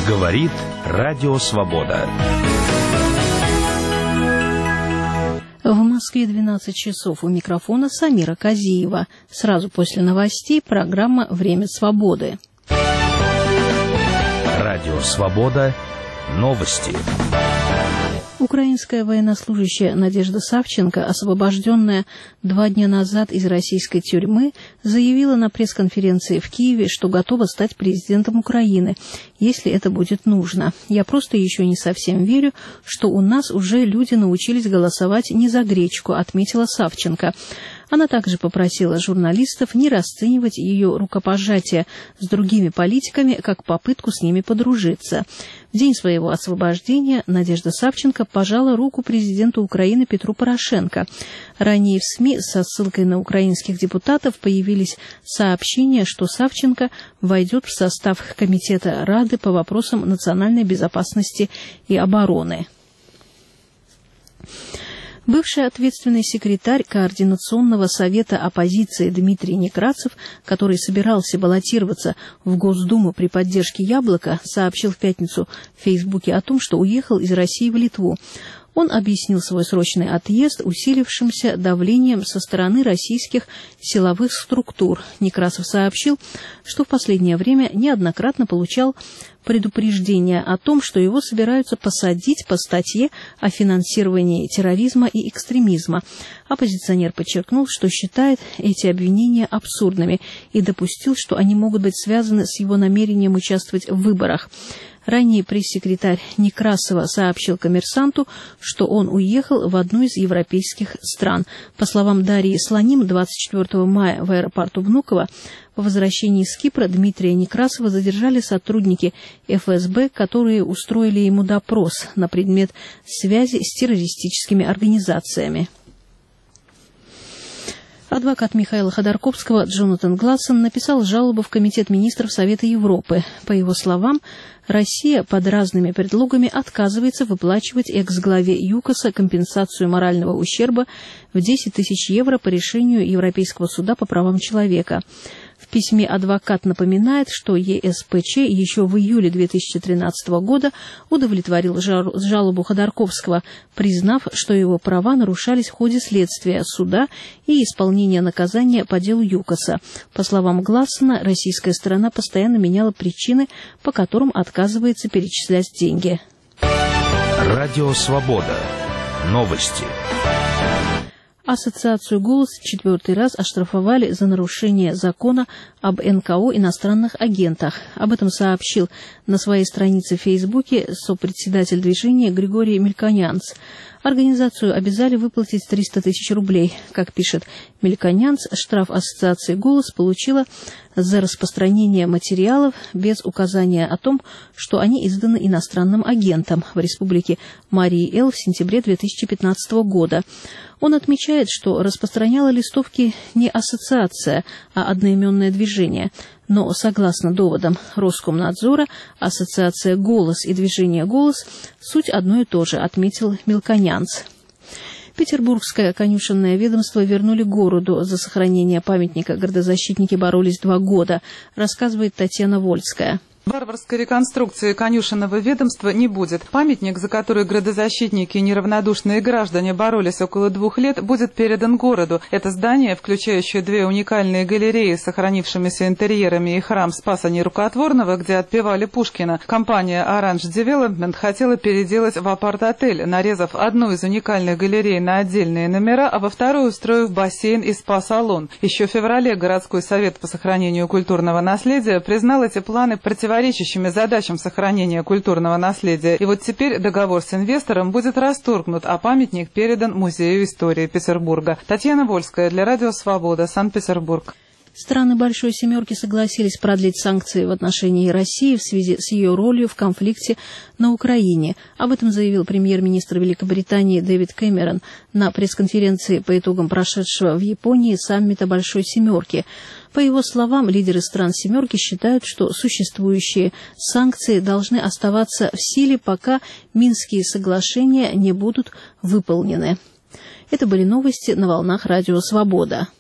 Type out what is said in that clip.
Говорит Радио Свобода. В Москве 12 часов. У микрофона Самира Казиева. Сразу после новостей программа «Время свободы». Радио Свобода. Новости. Украинская военнослужащая Надежда Савченко, освобожденная 2 дня назад из российской тюрьмы, заявила на пресс-конференции в Киеве, что готова стать президентом Украины, если это будет нужно. «Я просто еще не совсем верю, что у нас уже люди научились голосовать не за гречку», отметила Савченко. Она также попросила журналистов не расценивать ее рукопожатие с другими политиками как попытку с ними подружиться. В день своего освобождения Надежда Савченко пожала руку президенту Украины Петру Порошенко. Ранее в СМИ со ссылкой на украинских депутатов появились сообщения, что Савченко войдет в состав Комитета Рады по вопросам национальной безопасности и обороны. Бывший ответственный секретарь Координационного совета оппозиции Дмитрий Некрасов, который собирался баллотироваться в Госдуму при поддержке «Яблока», сообщил в пятницу в Фейсбуке о том, что уехал из России в Литву. Он объяснил свой срочный отъезд усилившимся давлением со стороны российских силовых структур. Некрасов сообщил, что в последнее время неоднократно получал предупреждение о том, что его собираются посадить по статье о финансировании терроризма и экстремизма. Оппозиционер подчеркнул, что считает эти обвинения абсурдными и допустил, что они могут быть связаны с его намерением участвовать в выборах. Ранее пресс-секретарь Некрасова сообщил «Коммерсанту», что он уехал в одну из европейских стран. По словам Дарьи Слоним, 24 мая в аэропорту Внуково по возвращении с Кипра Дмитрия Некрасова задержали сотрудники ФСБ, которые устроили ему допрос на предмет связи с террористическими организациями. Адвокат Михаила Ходорковского Джонатан Глассон написал жалобу в Комитет министров Совета Европы. По его словам, Россия под разными предлогами отказывается выплачивать экс-главе ЮКОСа компенсацию морального ущерба в 10 тысяч евро по решению Европейского суда по правам человека. В письме адвокат напоминает, что ЕСПЧ еще в июле 2013 года удовлетворил жалобу Ходорковского, признав, что его права нарушались в ходе следствия суда и исполнения наказания по делу ЮКОСа. По словам Глассона, российская сторона постоянно меняла причины, по которым отказывается перечислять деньги. Радио Свобода. Новости. Ассоциацию «Голос» в 4-й раз оштрафовали за нарушение закона об НКО иностранных агентах. Об этом сообщил на своей странице в Фейсбуке сопредседатель движения Григорий Мельконянц. Организацию обязали выплатить 300 тысяч рублей. Как пишет Мельконянц, штраф ассоциации «Голос» получила за распространение материалов без указания о том, что они изданы иностранным агентом в республике Марий-Эл в сентябре 2015 года. Он отмечает, что распространяла листовки не ассоциация, а одноименное движение. Но, согласно доводам Роскомнадзора, ассоциация «Голос» и движение «Голос» – суть одно и то же, отметил Мельконянц. Петербургское конюшенное ведомство вернули городу. За сохранение памятника градозащитники боролись 2 года, рассказывает Татьяна Вольская. Варварской реконструкции конюшенного ведомства не будет. Памятник, за который градозащитники и неравнодушные граждане боролись около 2 лет, будет передан городу. Это здание, включающее 2 уникальные галереи с сохранившимися интерьерами и храм Спаса Нерукотворного, где отпевали Пушкина, компания Orange Development хотела переделать в апарт-отель, нарезав одну из уникальных галерей на отдельные номера, а во вторую устроив бассейн и спа-салон. Еще в феврале городской совет по сохранению культурного наследия признал эти планы противоречащими задачам сохранения культурного наследия. И вот теперь договор с инвестором будет расторгнут, а памятник передан Музею истории Петербурга. Татьяна Вольская для Радио Свобода, Санкт-Петербург. Страны Большой Семерки согласились продлить санкции в отношении России в связи с ее ролью в конфликте на Украине. Об этом заявил премьер-министр Великобритании Дэвид Кэмерон на пресс-конференции по итогам прошедшего в Японии саммита Большой Семерки. По его словам, лидеры стран «семерки» считают, что существующие санкции должны оставаться в силе, пока Минские соглашения не будут выполнены. Это были новости на волнах Радио Свобода.